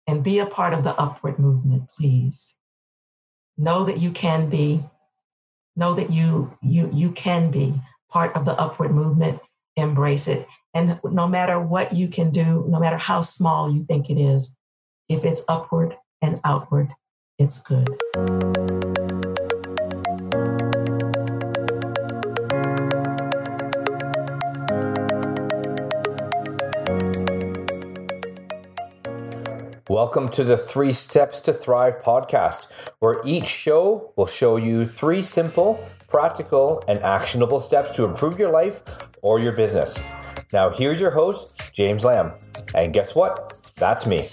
and be a part of the upward movement, please. Know that you can be. Know that you can be part of the upward movement. Embrace it. And no matter what you can do, no matter how small you think it is, if it's upward and outward, it's good. Welcome to the 3 Steps to Thrive podcast, where each show will show you 3 simple, practical, and actionable steps to improve your life or your business. Now, here's your host, James Lamb. And guess what? That's me.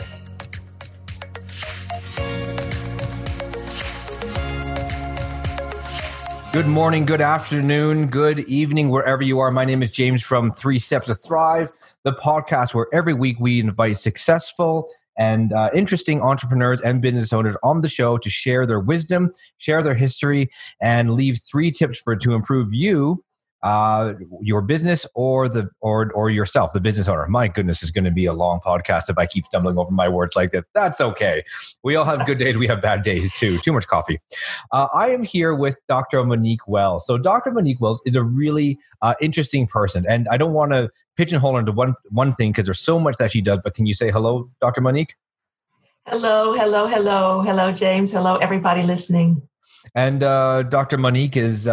Good morning, good afternoon, good evening, wherever you are. My name is James from 3 Steps to Thrive, the podcast where every week we invite successful and interesting entrepreneurs and business owners on the show to share their wisdom, share their history, and leave 3 tips to improve you, your business, or yourself, the business owner. My goodness, it's going to be a long podcast if I keep stumbling over my words like this. That's okay. We all have good days. We have bad days too. Too much coffee. I am here with Dr. Monique Wells. So Dr. Monique Wells is a really interesting person, and I don't want to pigeonhole her into one thing because there's so much that she does. But can you say hello, Dr. Monique? Hello, James. Hello, everybody listening. And Dr. Monique is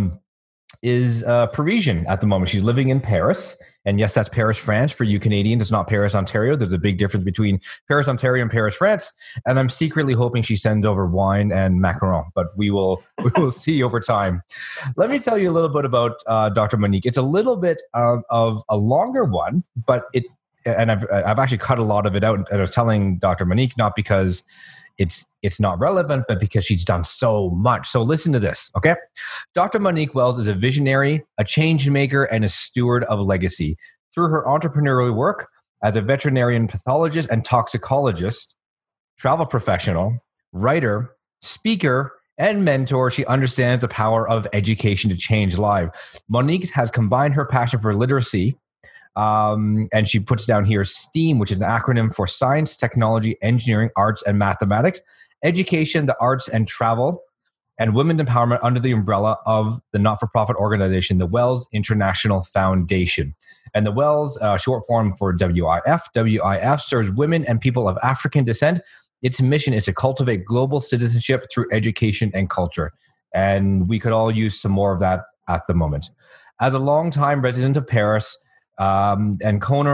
Parisian at the moment. She's living in Paris. And yes, that's Paris, France for you Canadians. It's not Paris, Ontario. There's a big difference between Paris, Ontario and Paris, France. And I'm secretly hoping she sends over wine and macaron, but we will see over time. Let me tell you a little bit about Dr. Monique. It's a little bit of a longer one, but I've actually cut a lot of it out. And I was telling Dr. Monique, not because it's not relevant, but because she's done so much. So listen to this, okay? Dr. Monique Wells is a visionary, a change maker, and a steward of legacy. Through her entrepreneurial work as a veterinarian pathologist and toxicologist, travel professional, writer, speaker, and mentor, she understands the power of education to change lives. Monique has combined her passion for literacy, and she puts down here STEAM, which is an acronym for science, technology, engineering, arts, and mathematics, education, the arts, and travel, and women's empowerment under the umbrella of the not-for-profit organization, the Wells International Foundation. And the Wells, short form for WIF, serves women and people of African descent. Its mission is to cultivate global citizenship through education and culture. And we could all use some more of that at the moment. As a longtime resident of Paris, and co-owner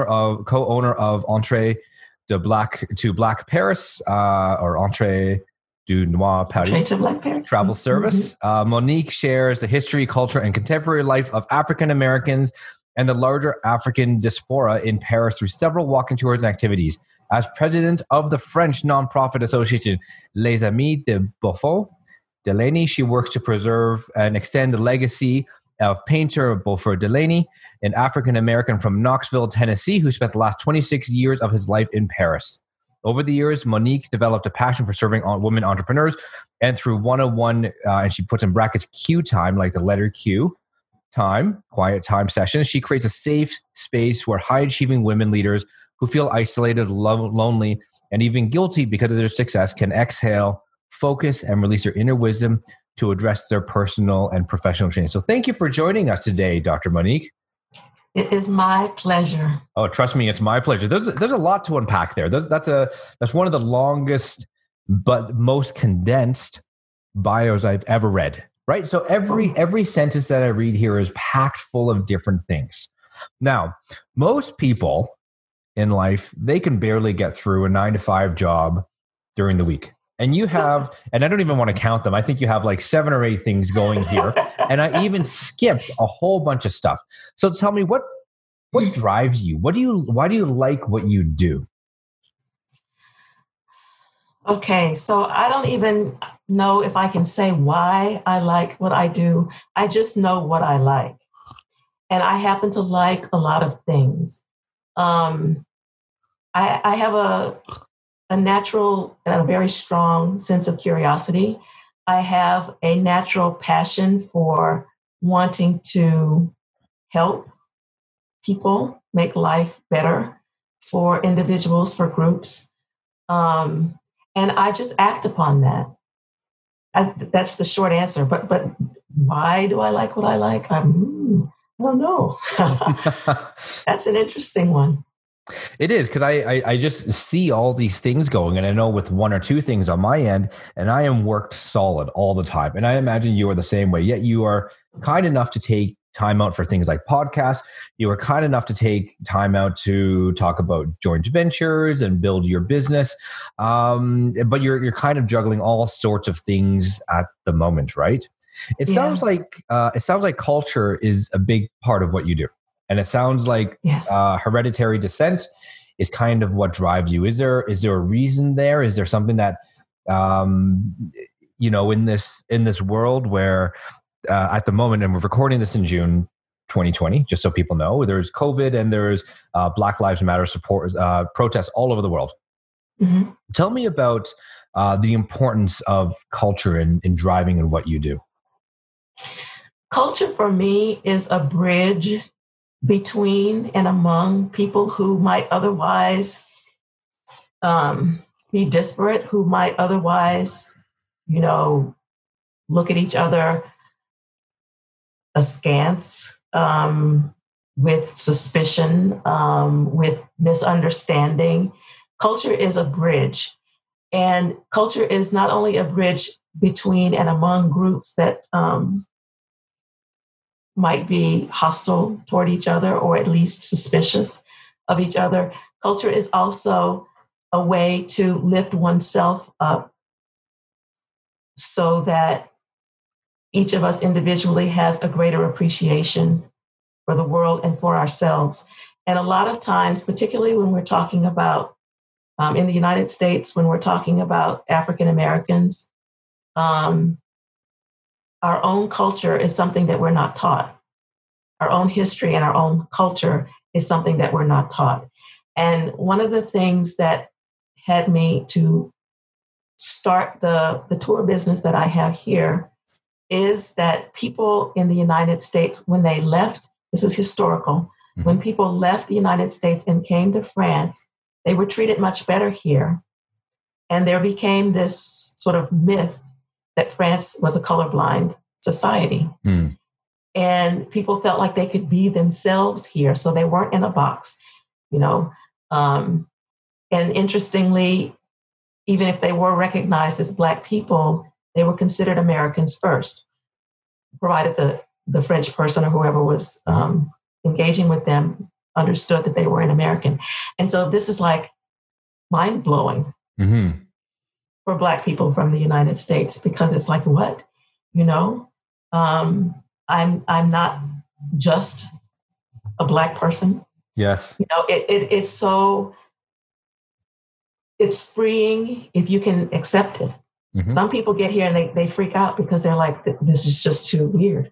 of Entrée de Black to Black Paris, or Entrée du Noir Paris travel service. Monique shares the history, culture, and contemporary life of African Americans and the larger African diaspora in Paris through several walking tours and activities. As president of the French nonprofit association Les Amis de Beaufort Delaney, she works to preserve and extend the legacy of painter Beaufort Delaney, an African-American from Knoxville, Tennessee, who spent the last 26 years of his life in Paris. Over the years, Monique developed a passion for serving women entrepreneurs, and through one-on-one, and she puts in brackets Q time, like the letter Q, time, quiet time sessions, she creates a safe space where high-achieving women leaders who feel isolated, lonely, and even guilty because of their success can exhale, focus, and release their inner wisdom to address their personal and professional change. So thank you for joining us today, Dr. Monique. It is my pleasure. Oh, trust me, it's my pleasure. There's a lot to unpack there. That's one of the longest but most condensed bios I've ever read, right? So every sentence that I read here is packed full of different things. Now, most people in life, they can barely get through a 9-to-5 job during the week. And you have, and I don't even want to count them. I think you have like 7 or 8 things going here. And I even skipped a whole bunch of stuff. So tell me, what drives you? Why do you like what you do? Okay, so I don't even know if I can say why I like what I do. I just know what I like. And I happen to like a lot of things. I have a natural and a very strong sense of curiosity. I have a natural passion for wanting to help people make life better for individuals, for groups. Um, and I just act upon that. That's the short answer. But why do I like what I like? I don't know. That's an interesting one. It is, because I just see all these things going, and I know with one or two things on my end, and I am worked solid all the time. And I imagine you are the same way, yet you are kind enough to take time out for things like podcasts. You are kind enough to take time out to talk about joint ventures and build your business. But you're kind of juggling all sorts of things at the moment, right? It sounds like culture is a big part of what you do. And it sounds like Yes. Hereditary descent is kind of what drives you. Is there a reason there? Is there something that in this world where at the moment, and we're recording this in June 2020, just so people know, there's COVID and there's Black Lives Matter support protests all over the world. Mm-hmm. Tell me about the importance of culture in driving and what you do. Culture for me is a bridge between and among people who might otherwise be disparate, who might otherwise, look at each other askance, with suspicion, with misunderstanding. Culture is a bridge. And culture is not only a bridge between and among groups that might be hostile toward each other or at least suspicious of each other. Culture is also a way to lift oneself up so that each of us individually has a greater appreciation for the world and for ourselves. And a lot of times, particularly when we're talking about in the United States, when we're talking about African Americans, our own culture is something that we're not taught. Our own history and our own culture is something that we're not taught. And one of the things that had me to start the tour business that I have here is that people in the United States, when they left, this is historical, when people left the United States and came to France, they were treated much better here. And there became this sort of myth that France was a colorblind society. And people felt like they could be themselves here. So they weren't in a box, And interestingly, even if they were recognized as Black people, they were considered Americans first, provided the French person or whoever was engaging with them understood that they were an American. And so this is like mind-blowing for Black people from the United States, because it's like, what? I'm not just a Black person. Yes. It's freeing if you can accept it. Some people get here and they freak out because they're like, this is just too weird.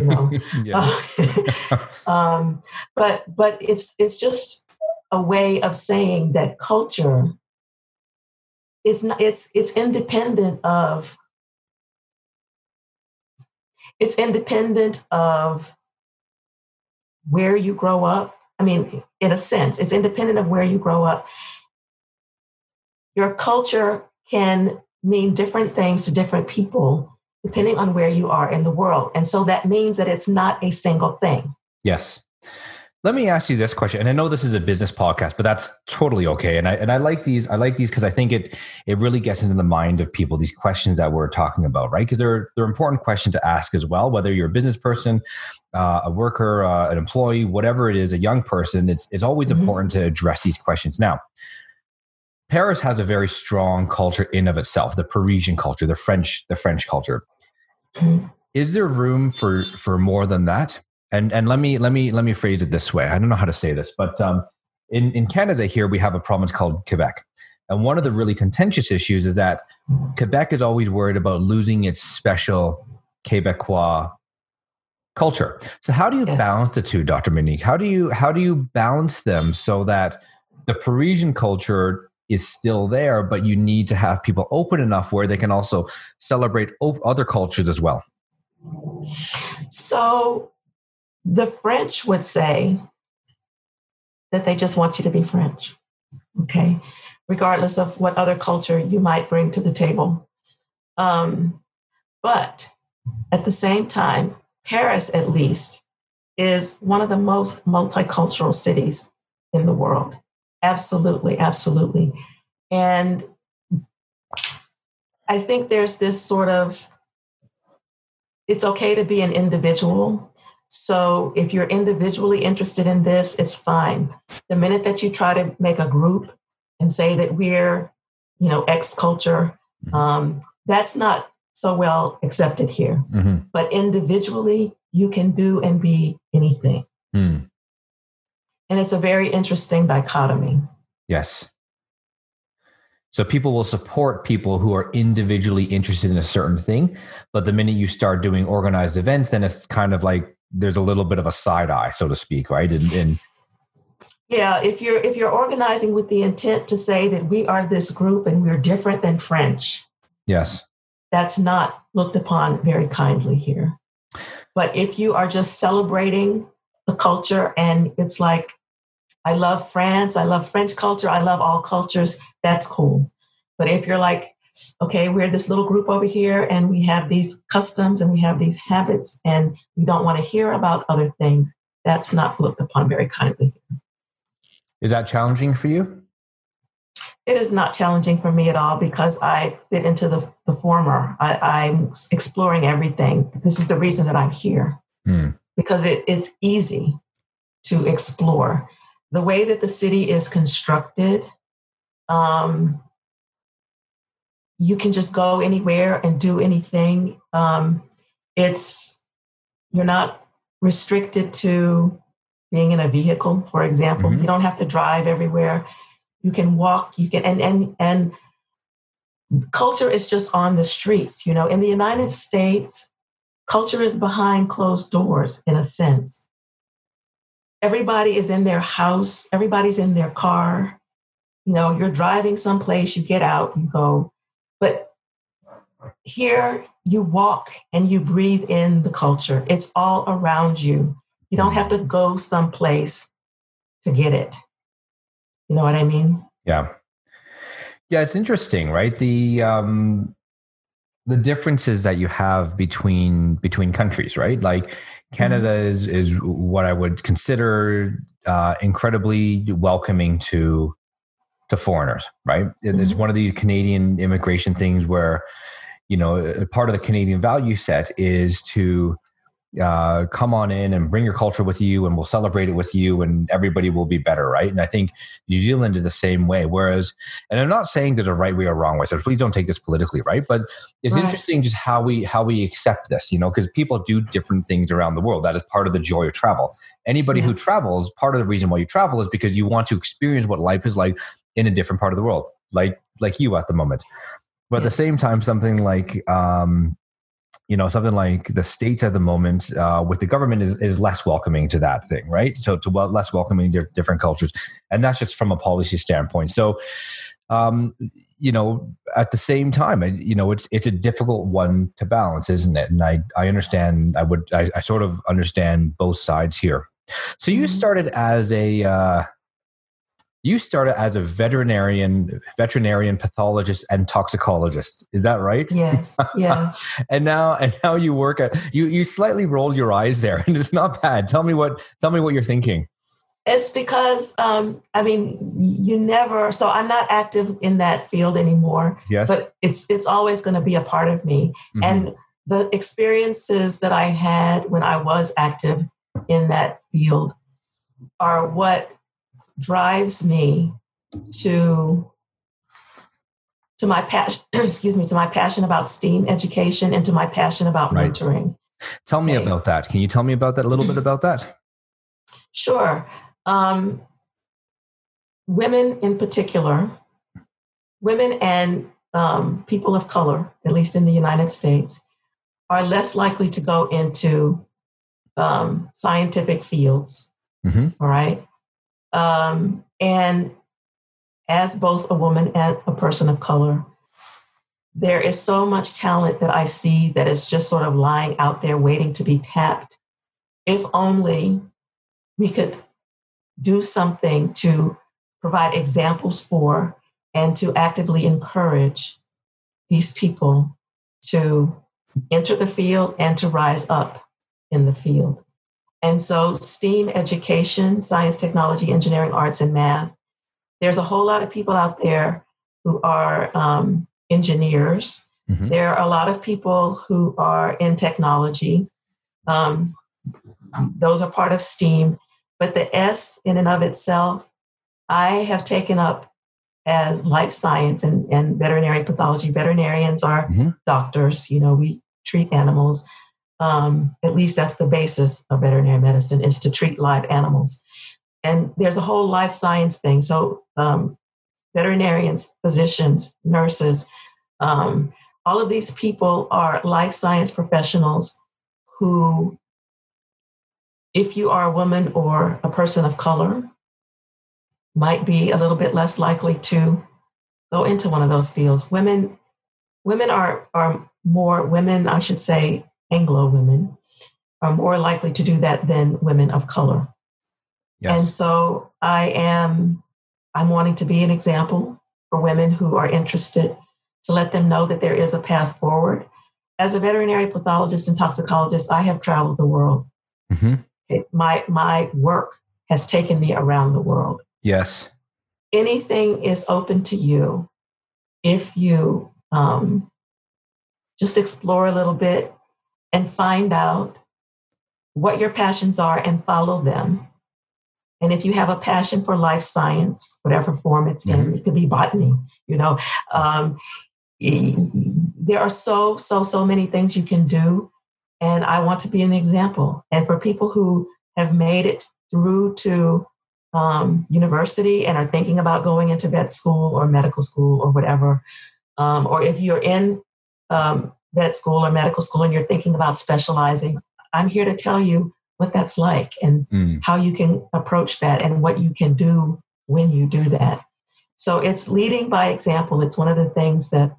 But it's just a way of saying that culture is not, it's independent of where you grow up. I mean, in a sense, it's independent of where you grow up. Your culture can mean different things to different people depending on where you are in the world. And so that means that it's not a single thing. Yes. Let me ask you this question. And I know this is a business podcast, but that's totally okay. And I like these. I like these because I think it really gets into the mind of people, these questions that we're talking about, right? Because they're important questions to ask as well, whether you're a business person, a worker, an employee, whatever it is, a young person, it's always important to address these questions. Now, Paris has a very strong culture in of itself, the Parisian culture, the French culture. Is there room for more than that? And let me phrase it this way. I don't know how to say this, but in Canada here we have a province called Quebec, and one of the really contentious issues is that Quebec is always worried about losing its special Quebecois culture. So how do you balance the two, Dr. Monique? How do you balance them so that the Parisian culture is still there, but you need to have people open enough where they can also celebrate other cultures as well? So the French would say that they just want you to be French. Okay. regardless of what other culture you might bring to the table. But at the same time, Paris, at least, is one of the most multicultural cities in the world. Absolutely, absolutely. And I think there's this sort of, it's okay to be an individual. So if you're individually interested in this, it's fine. The minute that you try to make a group and say that we're, X culture, that's not so well accepted here. Mm-hmm. But individually, you can do and be anything. Mm. And it's a very interesting dichotomy. Yes. So people will support people who are individually interested in a certain thing, but the minute you start doing organized events, then it's kind of like there's a little bit of a side eye, so to speak, right? Yeah, if you're organizing with the intent to say that we are this group and we're different than French, yes, that's not looked upon very kindly here. But if you are just celebrating the culture and it's like, I love France, I love French culture, I love all cultures, that's cool. But if you're like, okay, we're this little group over here and we have these customs and we have these habits and we don't want to hear about other things, that's not looked upon very kindly. Is that challenging for you? It is not challenging for me at all because I fit into the former. I'm exploring everything. This is the reason that I'm here, because it's easy to explore. The way that the city is constructed, you can just go anywhere and do anything. You're not restricted to being in a vehicle, for example. You don't have to drive everywhere. You can walk, and culture is just on the streets. In the United States, culture is behind closed doors in a sense. Everybody is in their house. Everybody's in their car. You're driving someplace, you get out, you go. But here you walk and you breathe in the culture. It's all around you. You don't have to go someplace to get it. You know what I mean? Yeah. Yeah, it's interesting, right? The differences that you have between countries, right? Like Canada is what I would consider incredibly welcoming to foreigners, right? It's one of these Canadian immigration things where, part of the Canadian value set is to come on in and bring your culture with you and we'll celebrate it with you and everybody will be better, right? And I think New Zealand is the same way. Whereas, and I'm not saying there's a right way or wrong way, so please don't take this politically, right? But it's interesting just how we accept this, because people do different things around the world. That is part of the joy of travel. Anybody who travels, part of the reason why you travel is because you want to experience what life is like in a different part of the world, like you at the moment. But at the same time, something like something like the States at the moment with the government is less welcoming to that thing, right? So less welcoming to different cultures. And that's just from a policy standpoint. So, at the same time, it's a difficult one to balance, isn't it? And I understand, I sort of understand both sides here. So you started as a veterinarian pathologist and toxicologist. Is that right? Yes. Yes. and now you work at, you slightly rolled your eyes there and it's not bad. Tell me what you're thinking. It's because, you never, so I'm not active in that field anymore, yes, but it's always going to be a part of me. Mm-hmm. And the experiences that I had when I was active in that field are what drives me to my passion, to my passion about STEAM education and to my passion about mentoring. Tell me about that. Can you tell me about that, a little bit about that? Sure. Women in particular, women and people of color, at least in the United States, are less likely to go into scientific fields. Mm-hmm. All right. And as both a woman and a person of color, there is so much talent that I see that is just sort of lying out there waiting to be tapped. If only we could do something to provide examples for and to actively encourage these people to enter the field and to rise up in the field. And so STEAM education, science, technology, engineering, arts, and math, there's a whole lot of people out there who are engineers. Mm-hmm. There are a lot of people who are in technology. Those are part of STEAM. But the S in and of itself, I have taken up as life science and veterinary pathology. Veterinarians are mm-hmm. doctors. We treat animals. At least that's the basis of veterinary medicine, is to treat live animals. And there's a whole life science thing. So veterinarians, physicians, nurses, all of these people are life science professionals who, if you are a woman or a person of color, might be a little bit less likely to go into one of those fields. Women are more, women, I should say, Anglo women, are more likely to do that than women of color. Yes. And so I'm wanting to be an example for women who are interested, to let them know that there is a path forward. As a veterinary pathologist and toxicologist, I have traveled the world. Mm-hmm. My work has taken me around the world. Yes. Anything is open to you if you just explore a little bit and find out what your passions are and follow them. And if you have a passion for life science, whatever form it's in, mm-hmm. it could be botany, there are so many things you can do. And I want to be an example. And for people who have made it through to university and are thinking about going into vet school or medical school or whatever, or if you're in vet school or medical school and you're thinking about specializing, I'm here to tell you what that's like and how you can approach that and what you can do when you do that. So it's leading by example. It's one of the things that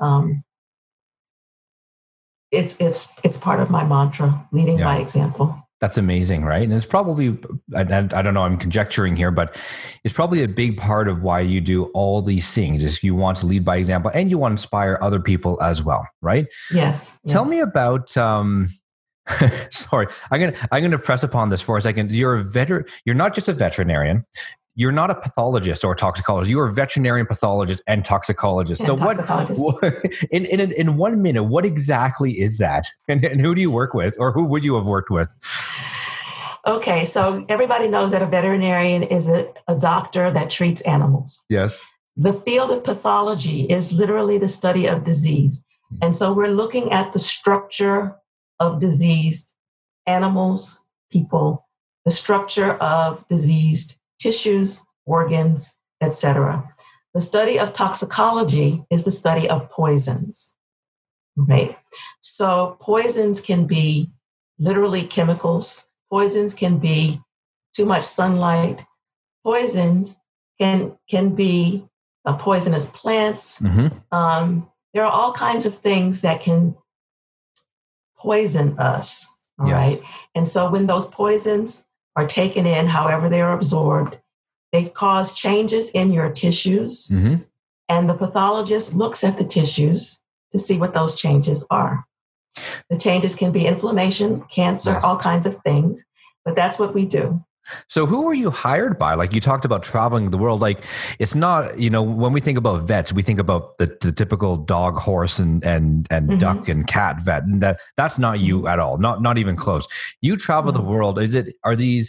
it's part of my mantra, leading by example. That's amazing, right? And it's probably, I don't know, I'm conjecturing here, but it's probably a big part of why you do all these things, is you want to lead by example and you want to inspire other people as well, right? Yes. Tell me about, sorry, I'm gonna press upon this for a second. You're not just a veterinarian. You're not a pathologist or a toxicologist. You're a veterinarian pathologist and toxicologist. Yeah, so toxicologist. what in 1 minute, what exactly is that? And who do you work with, or who would you have worked with? Okay, so everybody knows that a veterinarian is a doctor that treats animals. Yes. The field of pathology is literally the study of disease. And so we're looking at the structure of diseased animals, people, the structure of diseased tissues, organs, etc. The study of toxicology is the study of poisons, right? So poisons can be literally chemicals. Poisons can be too much sunlight. Poisons can be poisonous plants. Mm-hmm. There are all kinds of things that can poison us, all right? And so when those poisons are taken in, however they are absorbed, they cause changes in your tissues. Mm-hmm. And the pathologist looks at the tissues to see what those changes are. The changes can be inflammation, cancer, all kinds of things, but that's what we do. So who were you hired by? Like, you talked about traveling the world. Like, it's not, when we think about vets, we think about the typical dog, horse, and mm-hmm. duck and cat vet. And that's not you at all. Not even close. You travel the world. Are these,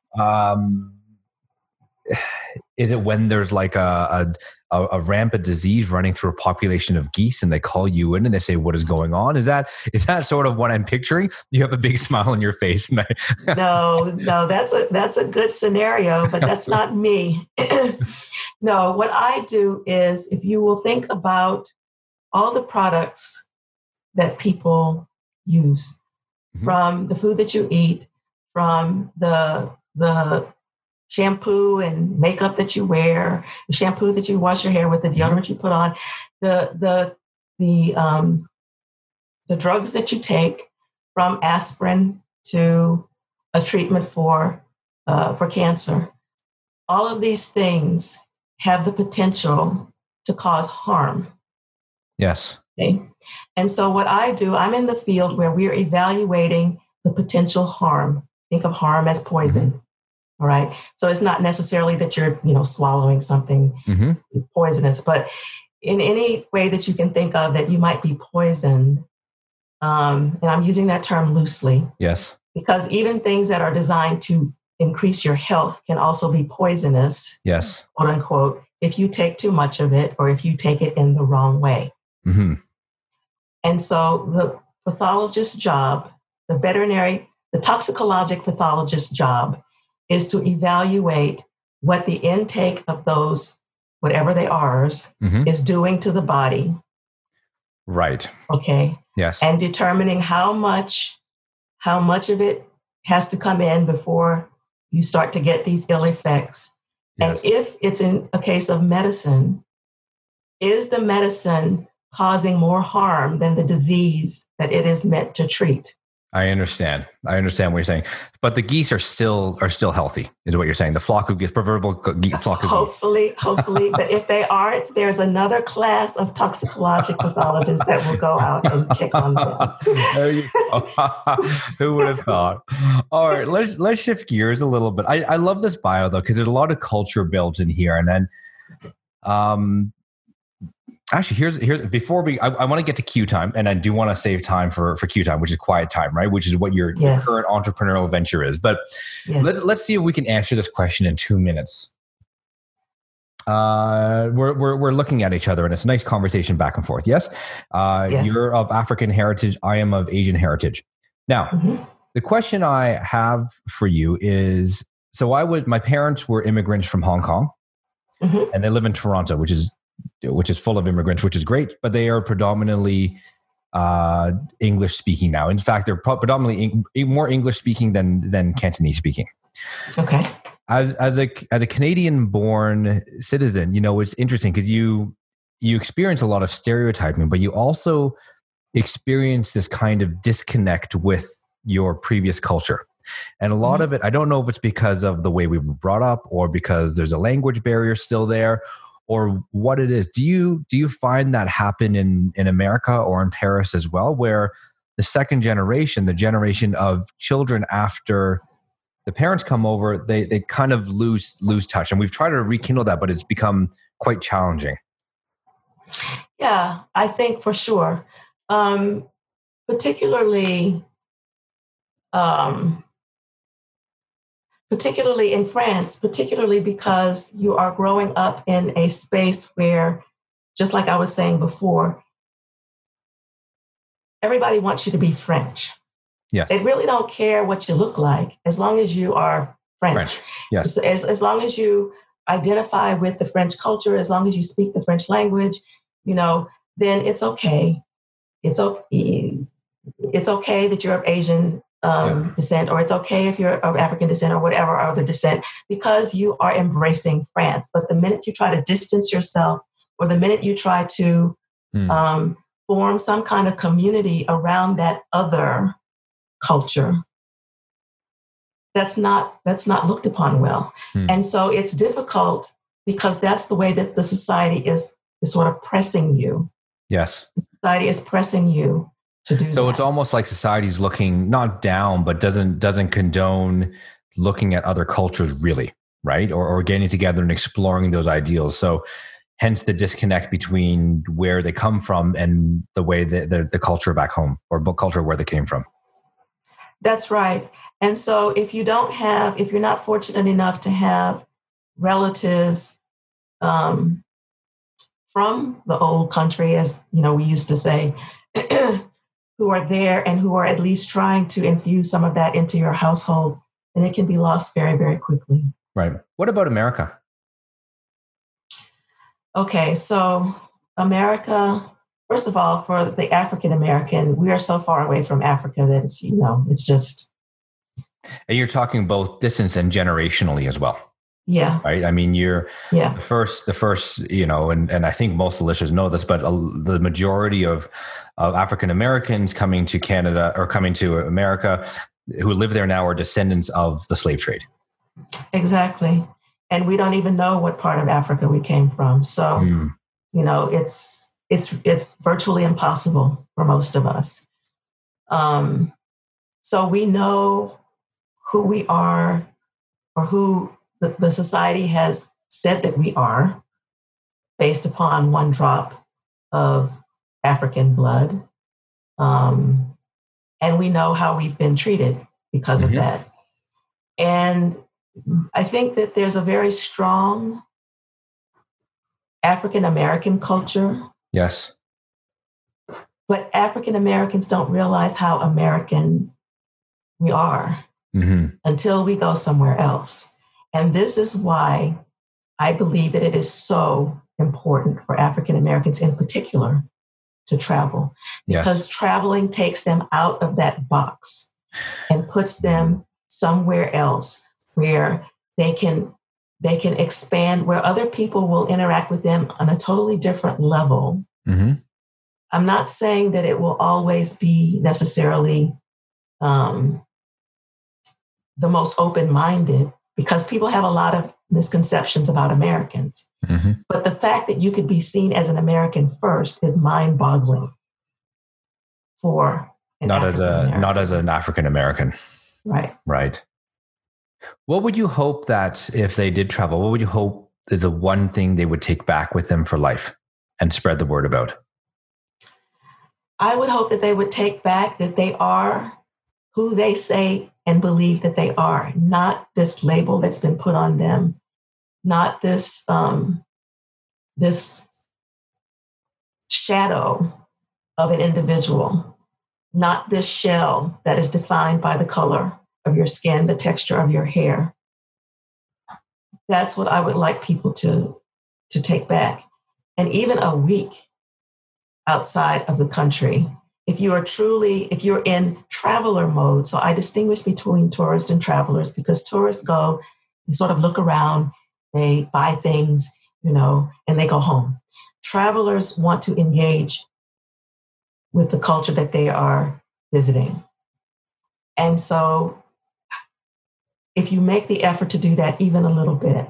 is it when there's like a rampant disease running through a population of geese and they call you in and they say, what is going on? Is that sort of what I'm picturing? You have a big smile on your face. No, that's a good scenario, but that's not me. No, what I do is, if you will think about all the products that people use, mm-hmm. from the food that you eat, from the shampoo and makeup that you wear, the shampoo that you wash your hair with, the deodorant you put on, the drugs that you take, from aspirin to a treatment for cancer. All of these things have the potential to cause harm. Yes. Okay. And so what I do, I'm in the field where we're evaluating the potential harm. Think of harm as poison. Mm-hmm. All right. So it's not necessarily that you're, swallowing something poisonous, but in any way that you can think of that you might be poisoned. And I'm using that term loosely. Yes. Because even things that are designed to increase your health can also be poisonous. Yes. Quote unquote, if you take too much of it or if you take it in the wrong way. Mm-hmm. And so the pathologist's job, the toxicologic pathologist's job is to evaluate what the intake of those, whatever they are, is doing to the body. Right. Okay. Yes. And determining how much of it has to come in before you start to get these ill effects. Yes. And if it's in a case of medicine, is the medicine causing more harm than the disease that it is meant to treat? I understand what you're saying, but the geese are still healthy, is what you're saying. The flock of geese, proverbial flock of geese. Hopefully, but if they aren't, there's another class of toxicologic pathologists that will go out and check on them. Who would have thought? All right, let's shift gears a little bit. I love this bio though, because there's a lot of culture built in here, and then actually, here's before I want to get to Q time, and I do want to save time for Q time, which is quiet time, right? Which is what your current entrepreneurial venture is. But let's see if we can answer this question in 2 minutes. We're looking at each other, and it's a nice conversation back and forth. Yes, yes. You're of African heritage. I am of Asian heritage. Now, the question I have for you is: so my parents were immigrants from Hong Kong, and they live in Toronto, which is full of immigrants, which is great, but they are predominantly English speaking now. In fact, they're predominantly more English speaking than Cantonese speaking. Okay. As a Canadian born citizen, it's interesting because you experience a lot of stereotyping, but you also experience this kind of disconnect with your previous culture. And a lot of it, I don't know if it's because of the way we were brought up or because there's a language barrier still there, or what it is. Do you find that happen in America or in Paris as well, where the second generation, the generation of children after the parents come over, they kind of lose touch? And we've tried to rekindle that, but it's become quite challenging. Yeah, I think for sure. Particularly in France, particularly because you are growing up in a space where, just like I was saying before, everybody wants you to be French. Yes. They really don't care what you look like as long as you are French. Yes. As long as you identify with the French culture, as long as you speak the French language, then it's okay. It's okay that you're of Asian descent, or it's okay if you're of African descent or whatever other descent, because you are embracing France. But the minute you try to distance yourself, or the minute you try to form some kind of community around that other culture, that's not looked upon well. And so it's difficult because that's the way that the society is sort of pressing you. Yes. Society is pressing you. So it's almost like society's looking not down, but doesn't condone looking at other cultures, really, right? Or getting together and exploring those ideals. So hence the disconnect between where they come from and the way the culture back home, or culture where they came from. That's right. And so if you're not fortunate enough to have relatives from the old country, as we used to say, who are there and who are at least trying to infuse some of that into your household, then it can be lost very, very quickly. Right. What about America? Okay, so America, first of all, for the African American, we are so far away from Africa that it's just. And you're talking both distance and generationally as well. Yeah. Right. I mean, you're the first, and I think most of the listeners know this, but the majority of African Americans coming to Canada or coming to America who live there now are descendants of the slave trade. Exactly. And we don't even know what part of Africa we came from. So It's virtually impossible for most of us. So we know who we are, or who the society has said that we are, based upon one drop of African blood. And we know how we've been treated because of that. And I think that there's a very strong African American culture. Yes. But African Americans don't realize how American we are until we go somewhere else. And this is why I believe that it is so important for African Americans in particular to travel, because traveling takes them out of that box and puts them somewhere else where they can expand, where other people will interact with them on a totally different level. I'm not saying that it will always be necessarily the most open-minded, because people have a lot of misconceptions about Americans. But the fact that you could be seen as an American first is mind-boggling for not as an African American. Right. What would you hope that if they did travel, what would you hope is the one thing they would take back with them for life and spread the word about? I would hope that they would take back that they are who they say and believe that they are, not this label that's been put on them, not this this shadow of an individual, not this shell that is defined by the color of your skin, the texture of your hair. That's what I would like people to take back. And even a week outside of the country, if you're in traveler mode. So I distinguish between tourists and travelers, because tourists go and sort of look around, they buy things, and they go home. Travelers want to engage with the culture that they are visiting. And so if you make the effort to do that even a little bit,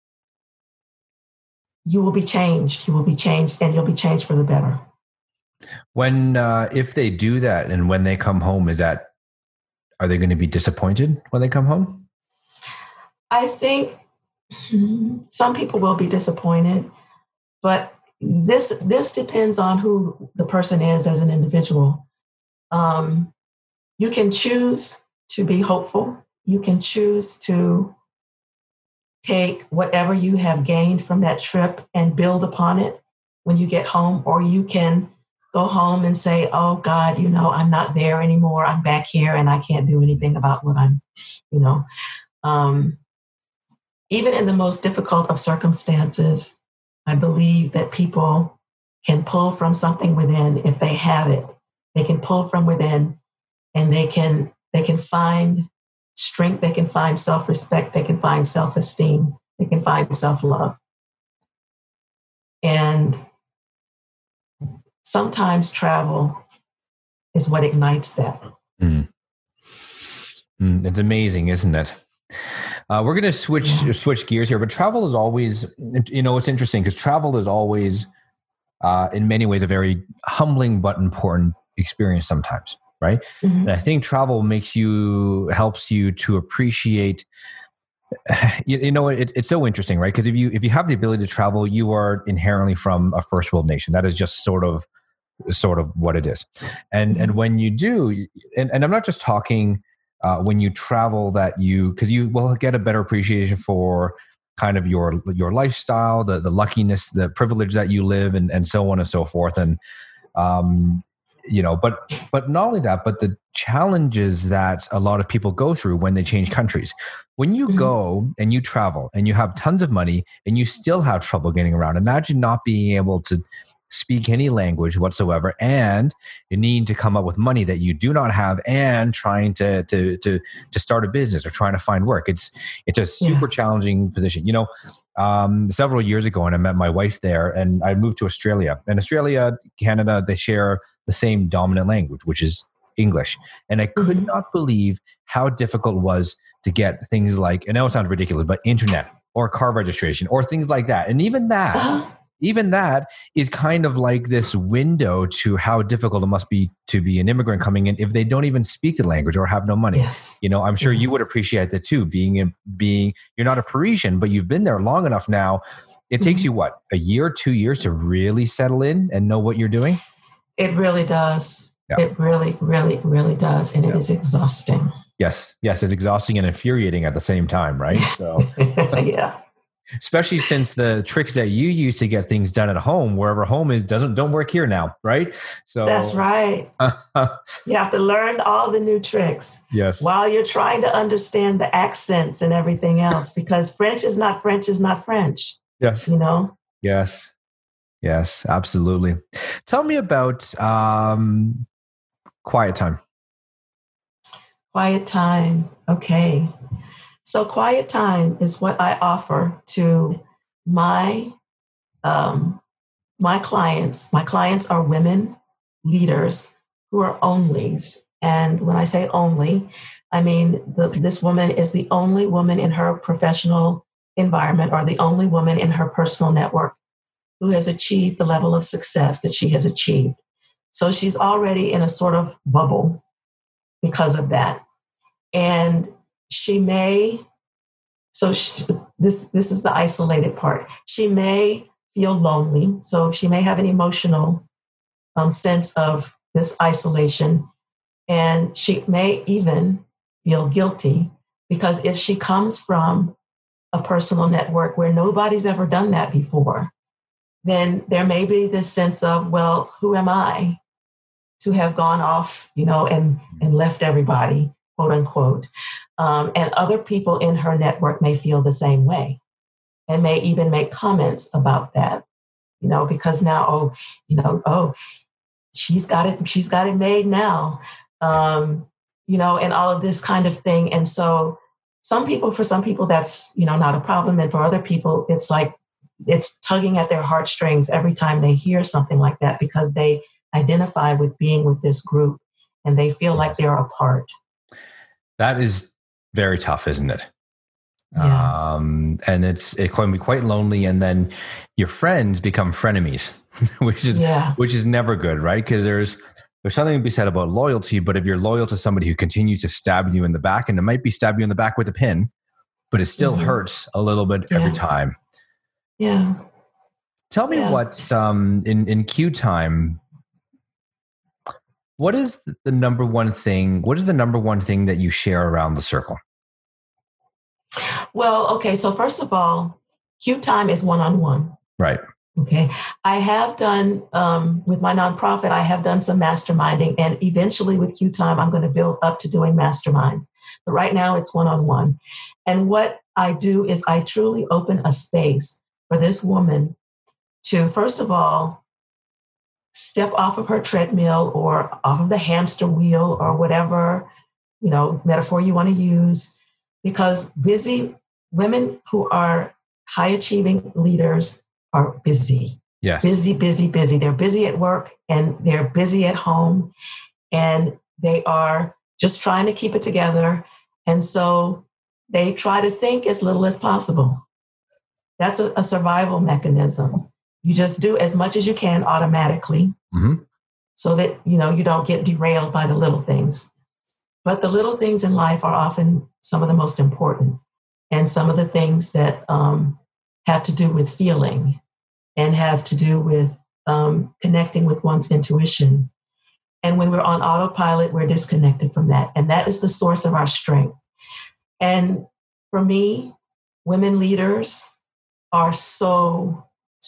you will be changed. You will be changed, and you'll be changed for the better. When, if they do that and when they come home, are they going to be disappointed when they come home? I think some people will be disappointed, but this depends on who the person is as an individual. You can choose to be hopeful. You can choose to take whatever you have gained from that trip and build upon it when you get home, or you can go home and say, oh God, I'm not there anymore. I'm back here and I can't do anything about what I'm, even in the most difficult of circumstances, I believe that people can pull from something within if they have it. They can pull from within, and they can find strength, they can find self-respect, they can find self-esteem, they can find self-love. And sometimes travel is what ignites that. It's amazing, isn't it? We're going to switch gears here, but travel is always, it's interesting because travel is always, in many ways, a very humbling but important experience sometimes, right? And I think travel helps you to appreciate. It's so interesting, right? Because if you have the ability to travel, you are inherently from a first world nation. That is just sort of what it is. And when you do, and I'm not just talking when you travel because you will get a better appreciation for kind of your lifestyle, the luckiness, the privilege that you live, and so on and so forth. And but not only that, but the challenges that a lot of people go through when they change countries. When you go and you travel and you have tons of money and you still have trouble getting around, imagine not being able to speak any language whatsoever, and you need to come up with money that you do not have, and trying to start a business or trying to find work. It's a super challenging position. Several years ago, and I met my wife there, and I moved to Australia. And Australia, Canada, they share the same dominant language, which is English. And I could not believe how difficult it was to get things like, and I know it sounds ridiculous, but internet or car registration or things like that. And even that even that is kind of like this window to how difficult it must be to be an immigrant coming in if they don't even speak the language or have no money. Yes. I'm sure you would appreciate that too. Being you're not a Parisian, but you've been there long enough now. It takes you what, a year, 2 years to really settle in and know what you're doing? It really does. Yeah. It really, really, really does. And it is exhausting. Yes. It's exhausting and infuriating at the same time, right? So yeah. Especially since the tricks that you use to get things done at home, wherever home is, don't work here now, right? So that's right. You have to learn all the new tricks. Yes. While you're trying to understand the accents and everything else, because French is not French. Yes. Yes, absolutely. Tell me about quiet time. Quiet time. Okay. So quiet time is what I offer to my clients. My clients are women leaders who are onlys. And when I say only, I mean this woman is the only woman in her professional environment or the only woman in her personal network who has achieved the level of success that she has achieved. So she's already in a sort of bubble because of that. And she may, this is the isolated part. She may feel lonely. So she may have an emotional sense of this isolation. And she may even feel guilty because if she comes from a personal network where nobody's ever done that before, then there may be this sense of, well, who am I to have gone off, and left everybody, quote unquote. And other people in her network may feel the same way and may even make comments about that, because now, she's got it made now, and all of this kind of thing. And so for some people, that's, not a problem. And for other people, it's like, it's tugging at their heartstrings every time they hear something like that because they identify with being with this group and they feel like they're a part. That is very tough, isn't it? Yeah. And it can be quite lonely, and then your friends become frenemies, which is never good, right? Because there's something to be said about loyalty, but if you're loyal to somebody who continues to stab you in the back, and it might be stab you in the back with a pin, but it still hurts a little bit every time. Yeah. Tell me what in Q time. What is the number one thing? What is the number one thing that you share around the circle? Well, okay. So first of all, Q time is one-on-one. Right. Okay. I have done, with my nonprofit, I have done some masterminding, and eventually with Q time, I'm going to build up to doing masterminds. But right now it's one-on-one. And what I do is I truly open a space for this woman to, first of all, step off of her treadmill or off of the hamster wheel or whatever, metaphor you want to use, because busy women who are high achieving leaders are busy. Yes. Busy, busy, busy. They're busy at work and they're busy at home, and they are just trying to keep it together. And so they try to think as little as possible. That's a survival mechanism. You just do as much as you can automatically, so that, you don't get derailed by the little things. But the little things in life are often some of the most important, and some of the things that have to do with feeling and have to do with connecting with one's intuition. And when we're on autopilot, we're disconnected from that. And that is the source of our strength. And for me, women leaders are so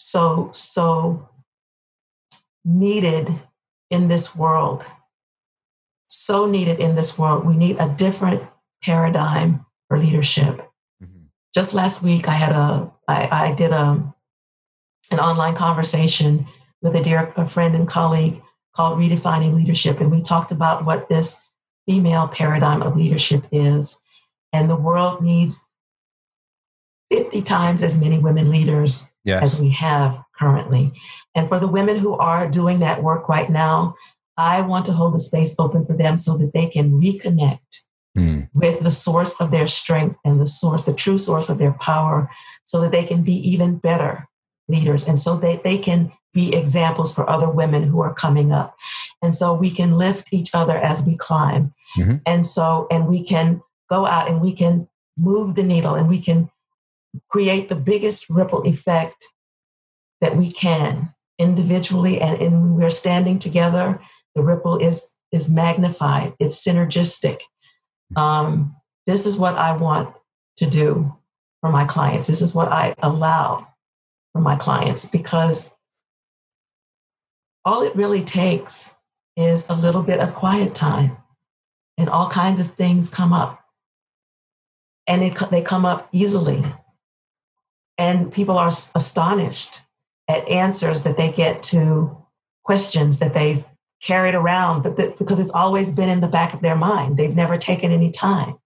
needed in this world. So needed in this world. We need a different paradigm for leadership. Just last week, I did an online conversation with a friend and colleague called Redefining Leadership. And we talked about what this female paradigm of leadership is. And the world needs 50 times as many women leaders as we have currently. And for the women who are doing that work right now, I want to hold the space open for them so that they can reconnect with the source of their strength and the true source of their power, so that they can be even better leaders. And so they can be examples for other women who are coming up. And so we can lift each other as we climb. Mm-hmm. And we can go out and we can move the needle and we can create the biggest ripple effect that we can individually. And when we're standing together, the ripple is magnified. It's synergistic. This is what I want to do for my clients. This is what I allow for my clients, because all it really takes is a little bit of quiet time and all kinds of things come up. And they come up easily. And people are astonished at answers that they get to questions that they've carried around, but because it's always been in the back of their mind. They've never taken any time,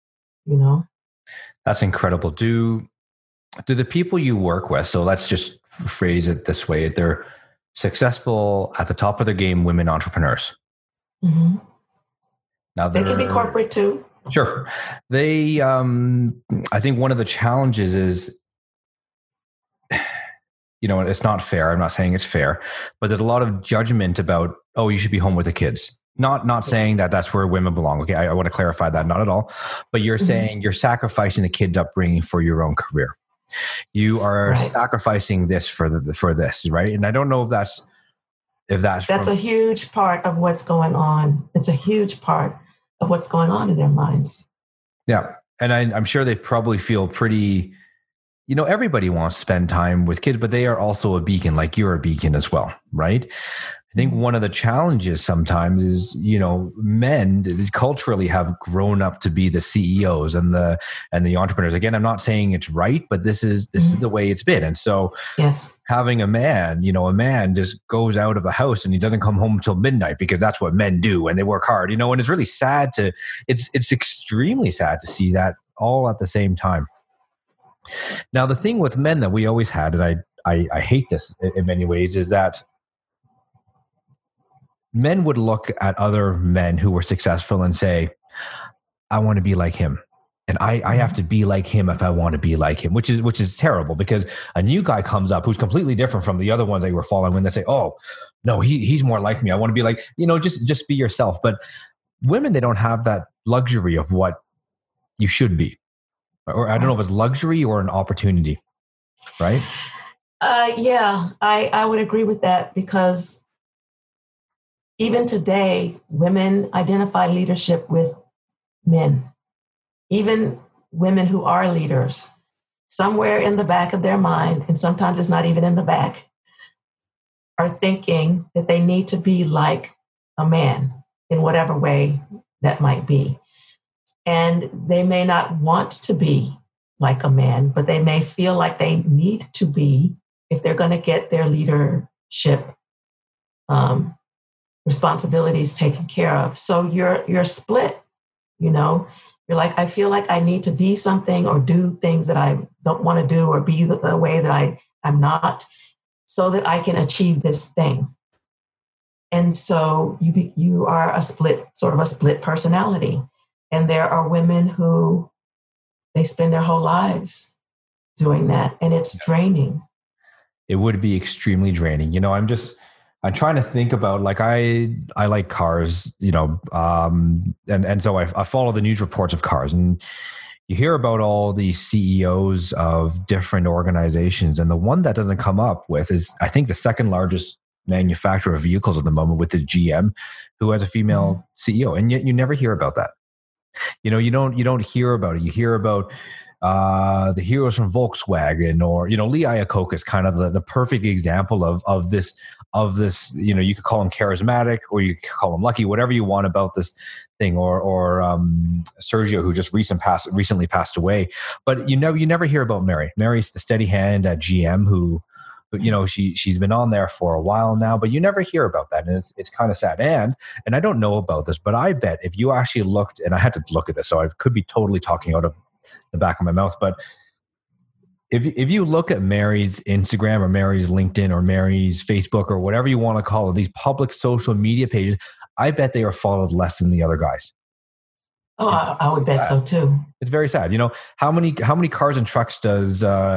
That's incredible. Do the people you work with, so let's just phrase it this way, they're successful at the top of their game women entrepreneurs. Mm-hmm. Now they can be corporate too. Sure. They, I think one of the challenges is, it's not fair. I'm not saying it's fair, but there's a lot of judgment about, oh, you should be home with the kids. Not saying that that's where women belong. Okay. I want to clarify that. Not at all. But you're saying you're sacrificing the kids' upbringing for your own career. You are sacrificing this for this, right? And I don't know if that's a huge part of what's going on. It's a huge part of what's going on in their minds. Yeah. And I'm sure they probably feel pretty, everybody wants to spend time with kids, but they are also a beacon, like you're a beacon as well, right? I think one of the challenges sometimes is, men culturally have grown up to be the CEOs and the entrepreneurs. Again, I'm not saying it's right, but this is the way it's been. And so having a man just goes out of the house and he doesn't come home until midnight because that's what men do and they work hard, and it's really sad it's extremely sad to see that all at the same time. Now, the thing with men that we always had, and I hate this in many ways, is that men would look at other men who were successful and say, I want to be like him. And I have to be like him if I want to be like him, which is terrible, because a new guy comes up who's completely different from the other ones that you were following when they say, oh, no, he's more like me. I want to be like, just be yourself. But women, they don't have that luxury of what you should be. Or I don't know if it's luxury or an opportunity, right? Yeah, I would agree with that, because even today, women identify leadership with men. Even women who are leaders, somewhere in the back of their mind, and sometimes it's not even in the back, are thinking that they need to be like a man in whatever way that might be. And they may not want to be like a man, but they may feel like they need to be if they're going to get their leadership responsibilities taken care of. So you're split, You're like, I feel like I need to be something or do things that I don't want to do or be the way that I'm not, so that I can achieve this thing. And so you are sort of a split personality. And there are women who they spend their whole lives doing that, and it's draining. It would be extremely draining. I'm trying to think about, like, I like cars, and so I follow the news reports of cars, and you hear about all the CEOs of different organizations. And the one that doesn't come up with is, I think, the second largest manufacturer of vehicles at the moment, with the GM, who has a female CEO. And yet you never hear about that. You don't hear about it. You hear about the heroes from Volkswagen, or Lee Iacocca is kind of the perfect example of this. You could call him charismatic, or you could call him lucky, whatever you want about this thing, or Sergio, who just recently passed away. But you never hear about Mary. Mary's the steady hand at GM who she's been on there for a while now, but you never hear about that, and it's kind of sad. And I don't know about this, but I bet if you actually looked, and I had to look at this, so I could be totally talking out of the back of my mouth, but if you look at Mary's Instagram or Mary's LinkedIn or Mary's Facebook or whatever you want to call it, these public social media pages, I bet they are followed less than the other guys. Oh, I would bet so too. It's very sad. How many cars and trucks does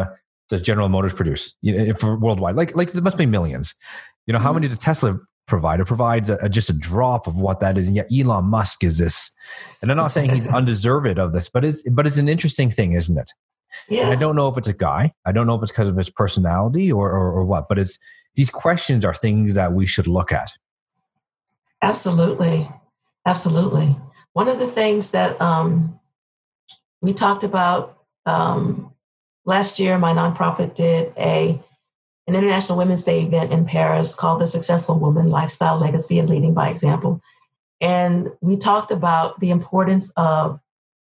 does General Motors produce? For worldwide, like there must be millions. How many does Tesla provide? It provides just a drop of what that is, and yet Elon Musk is this. And I'm not saying he's undeserved of this, but it's an interesting thing, isn't it? Yeah. And I don't know if it's a guy. I don't know if it's because of his personality or what. But these questions are things that we should look at. Absolutely. Absolutely. One of the things that we talked about last year, my nonprofit did an International Women's Day event in Paris called The Successful Woman, Lifestyle, Legacy, and Leading by Example. And we talked about the importance of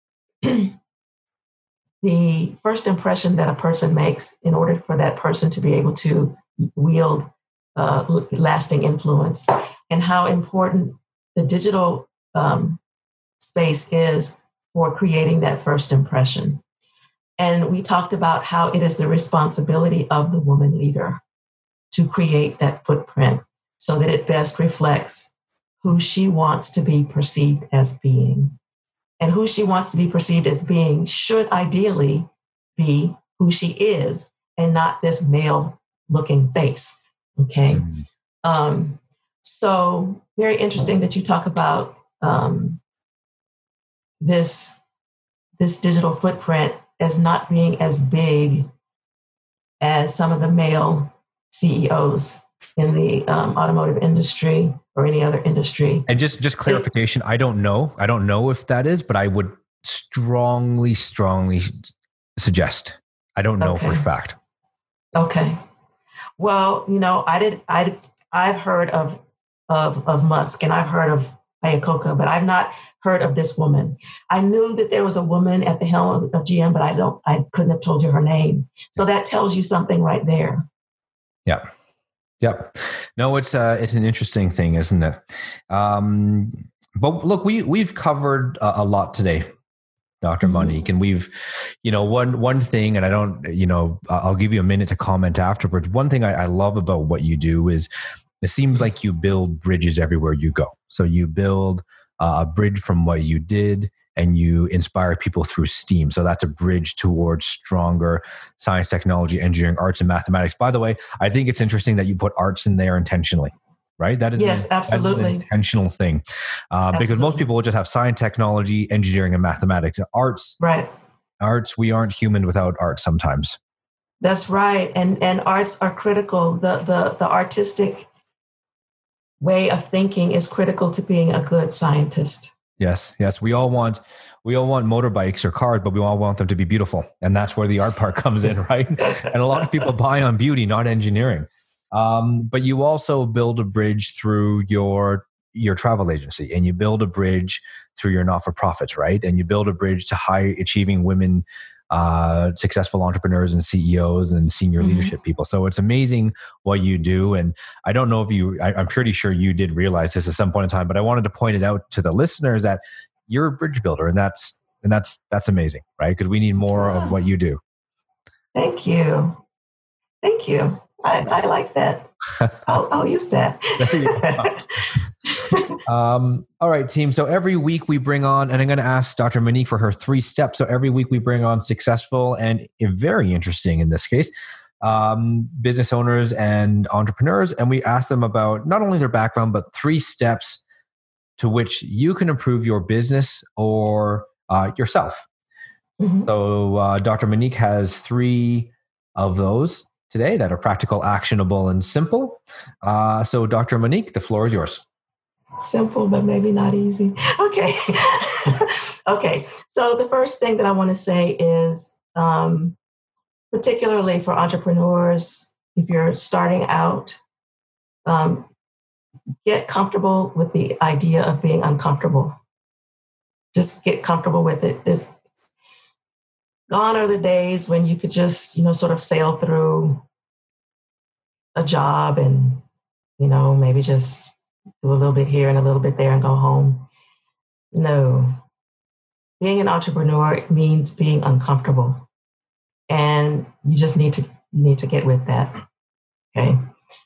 the first impression that a person makes in order for that person to be able to wield lasting influence, and how important the digital space is for creating that first impression. And we talked about how it is the responsibility of the woman leader to create that footprint so that it best reflects who she wants to be perceived as being. And who she wants to be perceived as being should ideally be who she is and not this male-looking face. Okay? Mm-hmm. So very interesting that you talk about this digital footprint as not being as big as some of the male CEOs in the automotive industry or any other industry. And just clarification, I don't know if that is, but I would strongly suggest. I don't know for a fact. Okay. Well, I've heard of Musk, and I've heard of Iacocca, but I've not heard of this woman. I knew that there was a woman at the helm of GM, but I couldn't have told you her name. So that tells you something right there. Yeah. Yep. No, it's an interesting thing, isn't it? But look, we've covered a lot today, Dr. Monique, and we've, one thing, and I don't, I'll give you a minute to comment afterwards. One thing I love about what you do is it seems like you build bridges everywhere you go. So you build a bridge from what you did, and you inspire people through STEAM. So that's a bridge towards stronger science, technology, engineering, arts, and mathematics. By the way, I think it's interesting that you put arts in there intentionally, right? That is absolutely an intentional thing. Because most people will just have science, technology, engineering, and mathematics. Arts, right? Arts, we aren't human without art sometimes. That's right. And arts are critical. The artistic way of thinking is critical to being a good scientist. Yes. We all want motorbikes or cars, but we all want them to be beautiful. And that's where the art part comes in, right? And a lot of people buy on beauty, not engineering. But you also build a bridge through your travel agency, and you build a bridge through your not-for-profits, right? And you build a bridge to high-achieving women, successful entrepreneurs and CEOs and senior leadership people. So it's amazing what you do. And I don't know if I'm pretty sure you did realize this at some point in time, but I wanted to point it out to the listeners that you're a bridge builder, and that's amazing, right? Because we need more of what you do. Thank you. I like that. I'll use that. All right, team. So every week we bring on, and I'm going to ask Dr. Monique for her 3 steps. So every week we bring on successful and very interesting, in this case, business owners and entrepreneurs. And we ask them about not only their background, but 3 steps to which you can improve your business or yourself. Mm-hmm. So Dr. Monique has 3 of those today that are practical, actionable, and simple. So Dr. Monique, the floor is yours. Simple, but maybe not easy. Okay. Okay. So the first thing that I want to say is, particularly for entrepreneurs, if you're starting out, get comfortable with the idea of being uncomfortable. Just get comfortable with it. Gone are the days when you could just, sort of sail through a job and, maybe just do a little bit here and a little bit there and go home. No. Being an entrepreneur means being uncomfortable. And you just need to get with that. Okay.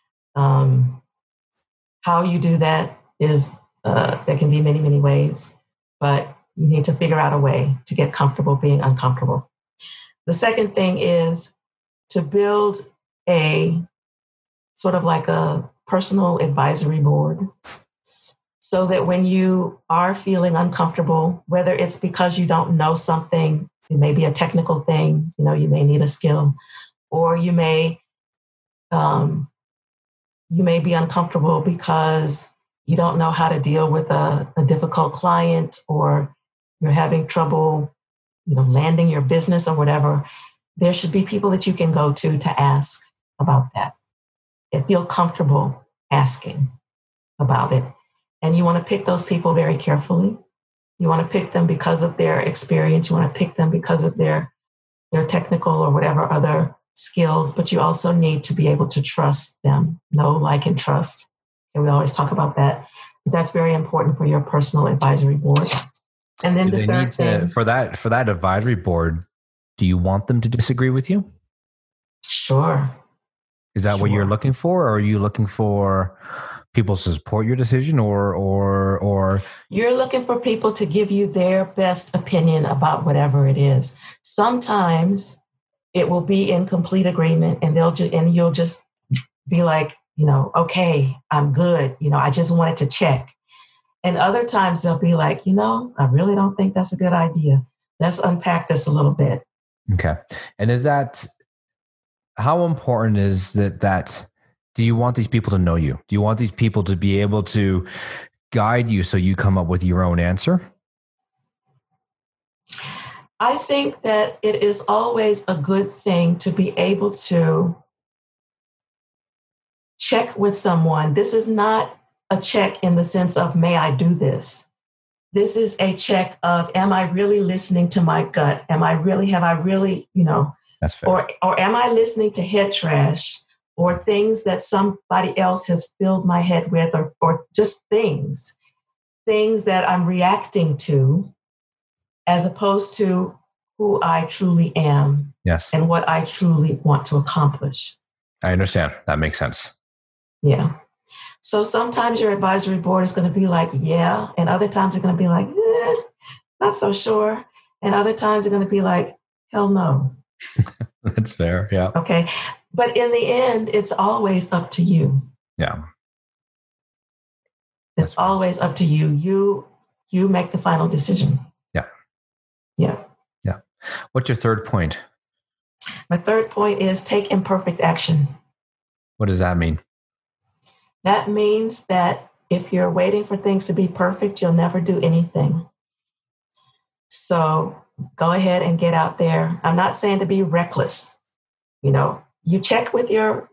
How you do that is, there can be many, many ways, but you need to figure out a way to get comfortable being uncomfortable. The second thing is to build a sort of like a personal advisory board so that when you are feeling uncomfortable, whether it's because you don't know something, it may be a technical thing, you may need a skill, or you may be uncomfortable because you don't know how to deal with a difficult client, or you're having trouble, landing your business or whatever. There should be people that you can go to ask about that and feel comfortable asking about it. And you want to pick those people very carefully. You want to pick them because of their experience. You want to pick them because of their technical or whatever other skills, but you also need to be able to trust them. Know, like, and trust. And we always talk about that. But that's very important for your personal advisory board. And then the third thing, for that advisory board, do you want them to disagree with you? Sure. Is that what you're looking for? Or are you looking for people to support your decision, or you're looking for people to give you their best opinion about whatever it is? Sometimes it will be in complete agreement, and you'll just be like, okay, I'm good. I just wanted to check. And other times they'll be like, I really don't think that's a good idea. Let's unpack this a little bit. Okay. And how important is that do you want these people to know you? Do you want these people to be able to guide you so you come up with your own answer? I think that it is always a good thing to be able to check with someone. This is not a check in the sense of, may I do this? This is a check of, am I really listening to my gut? Have I really, That's fair. Or am I listening to head trash or things that somebody else has filled my head with, or just things that I'm reacting to, as opposed to who I truly am. Yes. And what I truly want to accomplish. I understand. That makes sense. Yeah. So sometimes your advisory board is going to be like, yeah. And other times they're going to be like, not so sure. And other times they're going to be like, hell no. That's fair. Yeah. Okay. But in the end, it's always up to you. Yeah. It's always up to you. You make the final decision. Yeah. Yeah. Yeah. What's your third point? My third point is take imperfect action. What does that mean? That means that if you're waiting for things to be perfect, you'll never do anything. So go ahead and get out there. I'm not saying to be reckless. You check with yourself,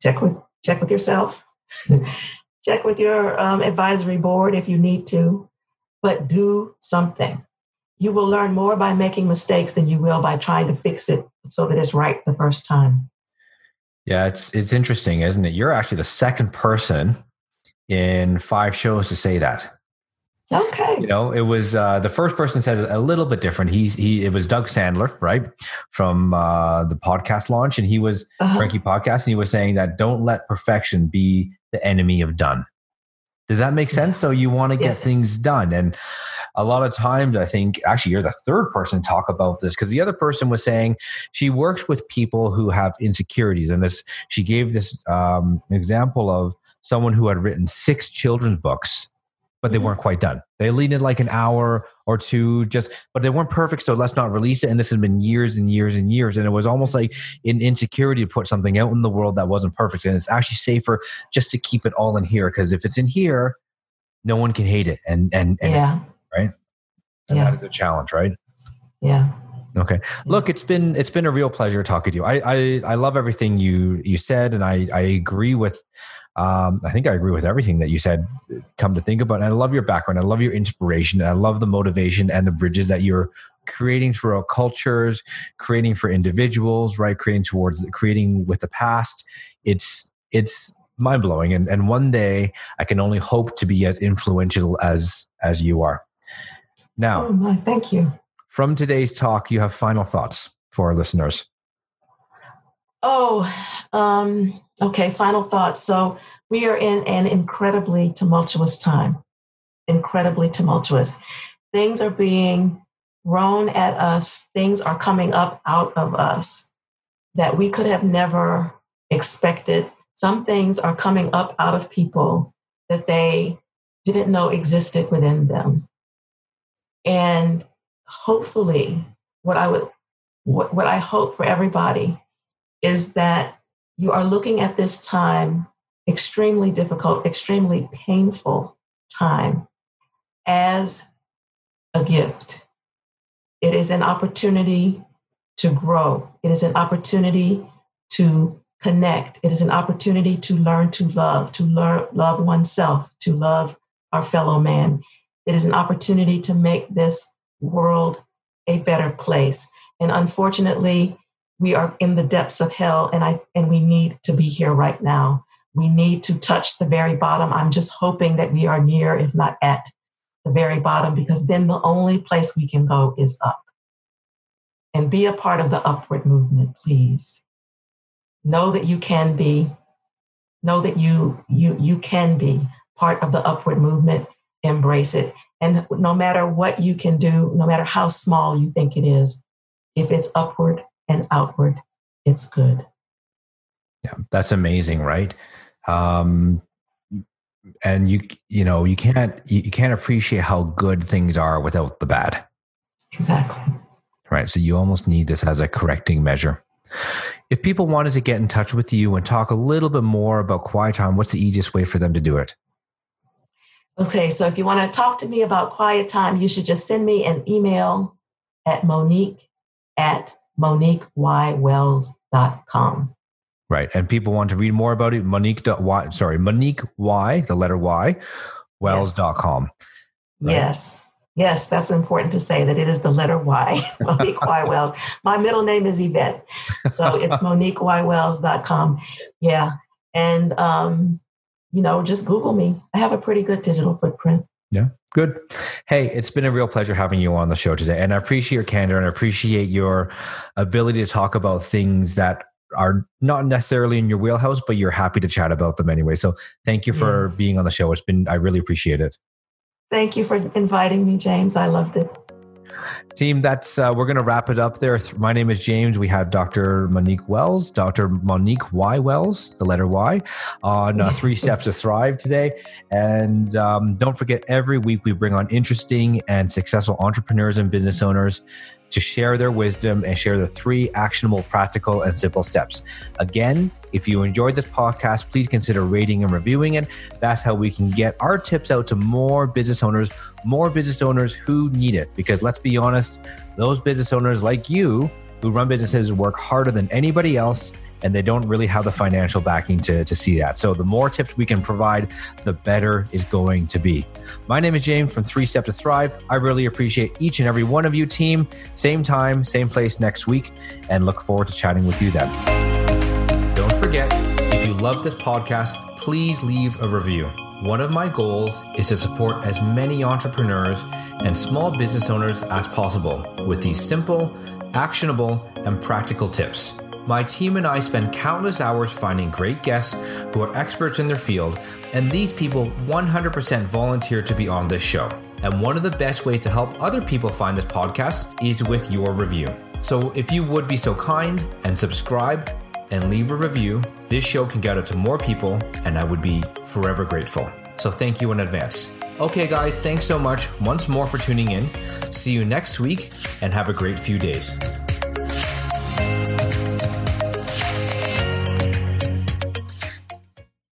check with your advisory board if you need to, but do something. You will learn more by making mistakes than you will by trying to fix it so that it's right the first time. Yeah, it's interesting, isn't it? You're actually the second person in 5 shows to say that. Okay. It was the first person said it a little bit different. It was Doug Sandler, right, from the podcast launch, and he was Frankie Podcast, and he was saying that don't let perfection be the enemy of done. Does that make sense? So you want to get things done, and a lot of times, I think actually you're the third person to talk about this, because the other person was saying she works with people who have insecurities, and she gave this example of someone who had written 6 children's books, but they weren't quite done. They needed like an hour or two, but they weren't perfect. So let's not release it. And this has been years and years and years. And it was almost like an insecurity to put something out in the world that wasn't perfect. And it's actually safer just to keep it all in here. Because if it's in here, no one can hate it. And yeah. Right. And that is a challenge, right? Yeah. Okay. Yeah. Look, it's been a real pleasure talking to you. I love everything you said, and I agree with I think I agree with everything that you said, come to think about. And I love your background. I love your inspiration. I love the motivation and the bridges that you're creating throughout cultures, creating for individuals, right? Creating with the past. It's mind blowing. And one day I can only hope to be as influential as you are. Now, thank you. From today's talk, you have final thoughts for our listeners. Okay. Final thoughts. So we are in an incredibly tumultuous time. Incredibly tumultuous. Things are being thrown at us. Things are coming up out of us. that we could have never expected. Some things are coming up out of people that they didn't know existed within them. And hopefully, what I hope for everybody is that you are looking at this time, extremely difficult, extremely painful time, as a gift. It is an opportunity to grow. It is an opportunity to connect. It is an opportunity to learn to love oneself, to love our fellow man. It is an opportunity to make this world a better place. And unfortunately, we are in the depths of hell, and we need to be here right now. We need to touch the very bottom. I'm just hoping that we are near, if not at, the very bottom, because then the only place we can go is up. And be a part of the upward movement, please. Know that you can be. Know that you can be part of the upward movement. Embrace it. And no matter what you can do, no matter how small you think it is, if it's upward and outward, it's good. Yeah, that's amazing, right? And you can't appreciate how good things are without the bad. Exactly. Right. So you almost need this as a correcting measure. If people wanted to get in touch with you and talk a little bit more about Quiet Time, what's the easiest way for them to do it? Okay, so if you want to talk to me about Quiet Time, you should just send me an email at monique@moniqueywells.com. Right. And people want to read more about it, Monique Y, the letter Y, wells.com. Right? Yes, that's important to say that it is the letter Y, Monique Y. Wells. My middle name is Yvette, so it's moniqueywells.com. Yeah. And, just Google me. I have a pretty good digital footprint. Yeah, good. Hey, it's been a real pleasure having you on the show today. And I appreciate your candor and I appreciate your ability to talk about things that are not necessarily in your wheelhouse, but you're happy to chat about them anyway. So thank you for being on the show. I really appreciate it. Thank you for inviting me, James. I loved it. Team, we're going to wrap it up there. My name is James. We had Dr. Monique Wells, Dr. Monique Y. Wells, the letter Y, on 3 Steps to Thrive today. And don't forget, every week we bring on interesting and successful entrepreneurs and business owners to share their wisdom and share the 3 actionable, practical, and simple steps. Again, if you enjoyed this podcast, please consider rating and reviewing it. That's how we can get our tips out to more business owners who need it. Because let's be honest, those business owners like you who run businesses work harder than anybody else, and they don't really have the financial backing to see that. So the more tips we can provide, the better it's going to be. My name is James from 3 Steps to Thrive. I really appreciate each and every one of you, team. Same time, same place next week, and look forward to chatting with you then. Don't forget, if you love this podcast, please leave a review. One of my goals is to support as many entrepreneurs and small business owners as possible with these simple, actionable, and practical tips. My team and I spend countless hours finding great guests who are experts in their field, and these people 100% volunteer to be on this show. And one of the best ways to help other people find this podcast is with your review. So if you would be so kind and subscribe and leave a review, this show can get out to more people, and I would be forever grateful. So thank you in advance. Okay, guys, thanks so much once more for tuning in. See you next week, and have a great few days.